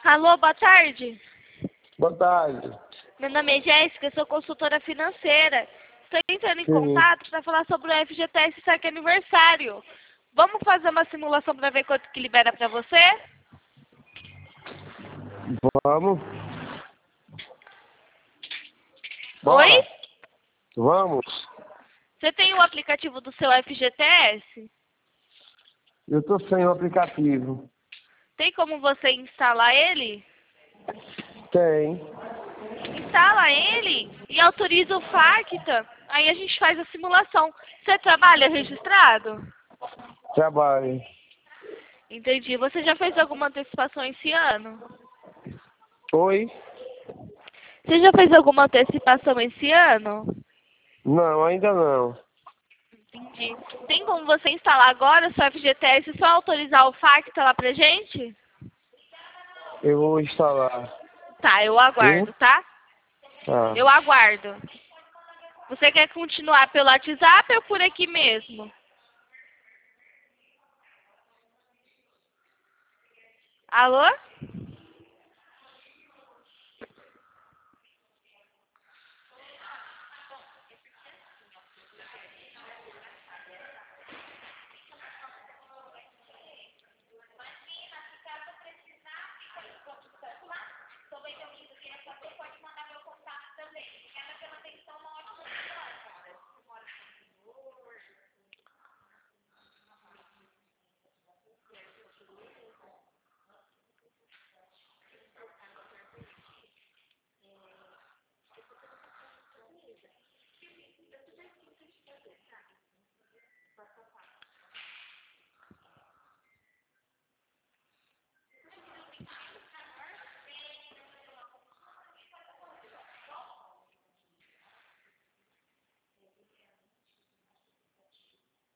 Alô, boa tarde. Boa tarde. Meu nome é Jéssica, sou consultora financeira. Estou entrando em Sim. contato para falar sobre o FGTS Saque Aniversário. Vamos fazer uma simulação para ver quanto que libera para você? Vamos? Oi? Bora. Vamos. Você tem o aplicativo do seu FGTS? Eu tô sem o aplicativo. Tem como você instalar ele? Tem. Instala ele e autoriza o FACTA. Aí a gente faz a simulação. Você trabalha registrado? Trabalho. Entendi. Você já fez alguma antecipação esse ano? Oi? Você já fez alguma antecipação esse ano? Não, ainda não. Entendi. Tem como você instalar agora o seu FGTS e só autorizar o FACTA lá pra gente? Eu vou instalar. Tá, eu aguardo, tá? Tá. Eu aguardo. Você quer continuar pelo WhatsApp ou por aqui mesmo? Alô?